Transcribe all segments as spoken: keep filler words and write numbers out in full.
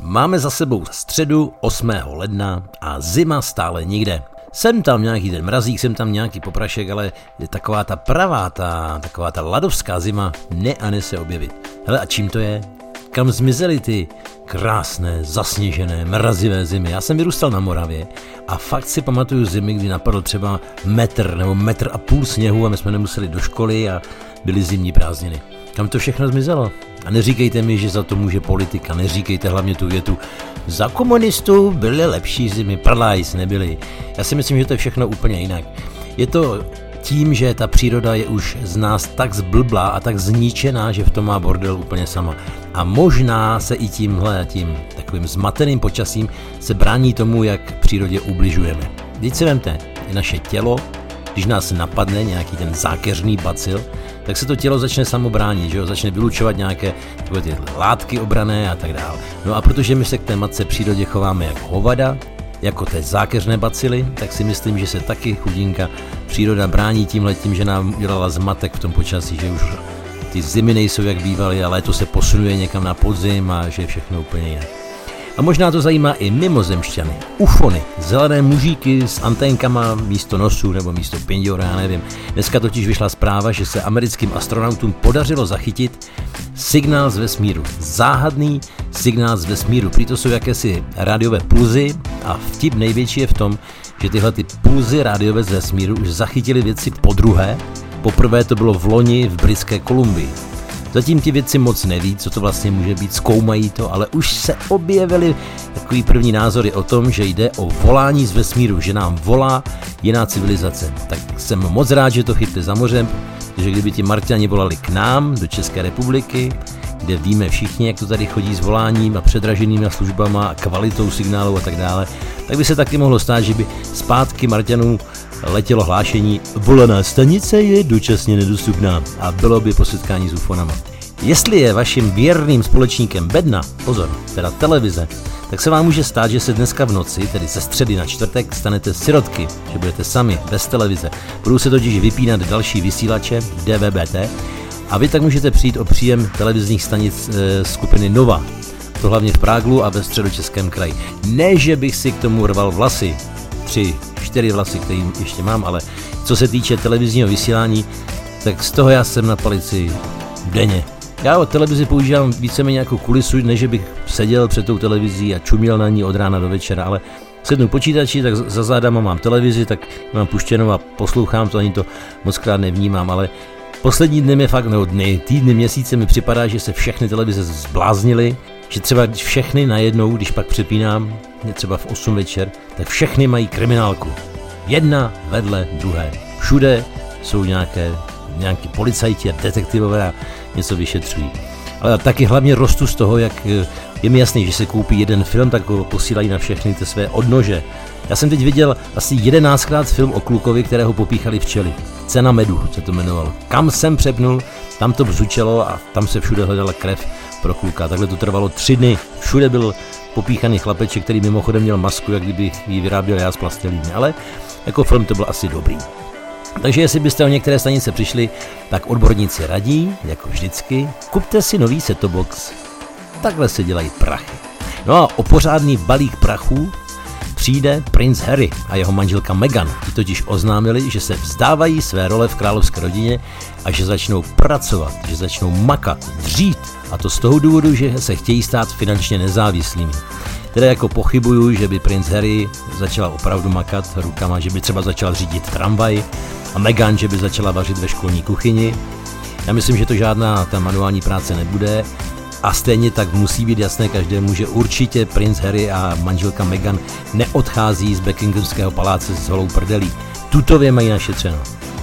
Máme za sebou středu osmého ledna a zima stále nikde. Jsem tam nějaký ten mrazík, jsem tam nějaký poprašek, ale je taková ta pravá, ta, taková ta ladovská zima ne a ne se objevit. Hele, a čím to je? Kam zmizely ty krásné, zasněžené, mrazivé zimy? Já jsem vyrůstal na Moravě a fakt si pamatuju zimy, kdy napadl třeba metr nebo metr a půl sněhu a my jsme nemuseli do školy a byly zimní prázdniny. Kam to všechno zmizelo? A neříkejte mi, že za to může politika, neříkejte hlavně tu větu. Za komunistů byly lepší zimy, prlajs nebyly. Já si myslím, že to je všechno úplně jinak. Je to tím, že ta příroda je už z nás tak zblblá a tak zničená, že v tom má bordel úplně sama. A možná se i tímhle tím takovým zmateným počasím se brání tomu, jak přírodě ubližujeme. Vždyť si vemte, je naše tělo, když nás napadne nějaký ten zákeřný bacil, tak se to tělo začne samo bránit, že jo? Začne vylučovat nějaké ty látky obranné a tak dále. No a protože my se k té matce přírodě chováme jako hovada, jako té zákeřné bacily, tak si myslím, že se taky chudinka příroda brání tímhletím, že nám udělala zmatek v tom počasí, že už ty zimy nejsou jak bývaly a léto se posunuje někam na podzim a že je všechno úplně jinak. A možná to zajímá i mimozemšťany, ufony, zelené mužíky s anténkama místo nosu nebo místo pindiora, já nevím. Dneska totiž vyšla zpráva, že se americkým astronautům podařilo zachytit signál z vesmíru. Záhadný signál z vesmíru. Prý to jsou jakési rádiové pulzy a vtip největší je v tom, že tyhle ty pulzy rádiové z vesmíru už zachytili věci podruhé. Poprvé to bylo v loni v Britské Kolumbii. Zatím ti vědci moc neví, co to vlastně může být, zkoumají to, ale už se objevily takový první názory o tom, že jde o volání z vesmíru, že nám volá jiná civilizace. Tak jsem moc rád, že to chytli za mořem, protože kdyby ti Marťani volali k nám, do České republiky, kde víme všichni, jak to tady chodí s voláním a předraženými službama a kvalitou signálu a tak dále, tak by se taky mohlo stát, že by zpátky Marťanů letělo hlášení volaná stanice je dočasně nedostupná a bylo by po setkání s ufonama. Jestli je vaším věrným společníkem bedna, pozor, teda televize, tak se vám může stát, že se dneska v noci, tedy ze středy na čtvrtek, stanete sirotky, že budete sami, bez televize. Budou se totiž vypínat další vysílače D V B T a vy tak můžete přijít o příjem televizních stanic e, skupiny Nova. To hlavně v Práglu a ve Středočeském kraji. Ne, že bych si k tomu rval vlasy, tři, čtyři vlasy, které ještě mám, ale co se týče televizního vysílání, tak z toho já jsem na palici denně. Já o televizi používám víceméně jako kulisu, než že bych seděl před tou televizí a čuměl na ní od rána do večera, ale sednu počítači, tak za zádama mám televizi, tak mám puštěnou a poslouchám to, ani to mockrát nevnímám, ale poslední dny mi fakt, no dny, týdny, měsíce mi připadá, že se všechny televize zbláznily, že třeba všechny najednou, když pak přepínám, třeba v osm večer, tak všechny mají kriminálku. Jedna vedle druhé. Všude jsou nějaké, nějaké policajti a detektivové a něco vyšetřují. Ale taky hlavně rostu z toho, jak je mi jasný, že se koupí jeden film, tak ho posílají na všechny ty své odnože. Já jsem teď viděl asi jedenáctkrát film o klukovi, kterého popíchali včely. Cena medu se to jmenovalo. Kam jsem přepnul, tam to bzučelo a tam se všude hledala krev pro kluka. Takhle to trvalo tři dny. Všude byl popíchaný chlapeček, který mimochodem měl masku, jak kdyby ji vyráběl já z plastelíny. Ale jako film to byl asi dobrý. Takže jestli byste o některé stanice přišli, tak odborníci radí, jako vždycky, kupte si nový set-top box. Takhle se dělají prachy. No a o pořádný balík prachů přijde princ Harry a jeho manželka Meghan. Ti totiž oznámili, že se vzdávají své role v královské rodině a že začnou pracovat, že začnou makat, dřít. A to z toho důvodu, že se chtějí stát finančně nezávislými. Teda jako pochybuju, že by princ Harry začala opravdu makat rukama, že by třeba začala řídit tramvaj a Meghan, že by začala vařit ve školní kuchyni. Já myslím, že to žádná ta manuální práce nebude. A stejně tak musí být jasné každému, že určitě princ Harry a manželka Meghan neodchází z Buckinghamského paláce s holou prdelí. Tutově mají našetřeno.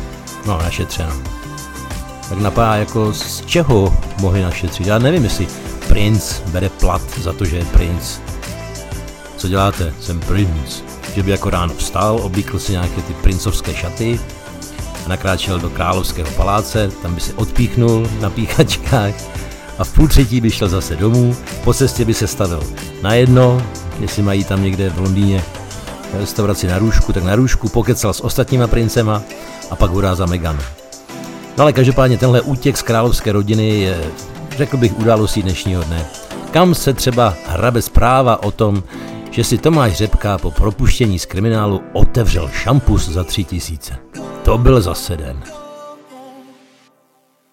No, našetřeno. Tak napadá, jako z čeho mohli našetřit. Já nevím, jestli princ bere plat za to, že je princ. Co děláte? Jsem princ. Že by jako ráno vstal, oblíkl si nějaké ty princovské šaty a nakráčel do královského paláce, tam by se odpíchnul na píchačkách a v půl třetí by šel zase domů, po cestě by se stavil na jedno, jestli mají tam někde v Londýně restauraci na Růžku, tak na Růžku pokecal s ostatníma princema a pak hurá za Meghan. No ale každopádně tenhle útěk z královské rodiny je, řekl bych, událostí dnešního dne. kam se třeba hrabe zpráva o tom, že si Tomáš Řepka po propuštění z kriminálu otevřel šampus za tři tisíce. To byl zase den.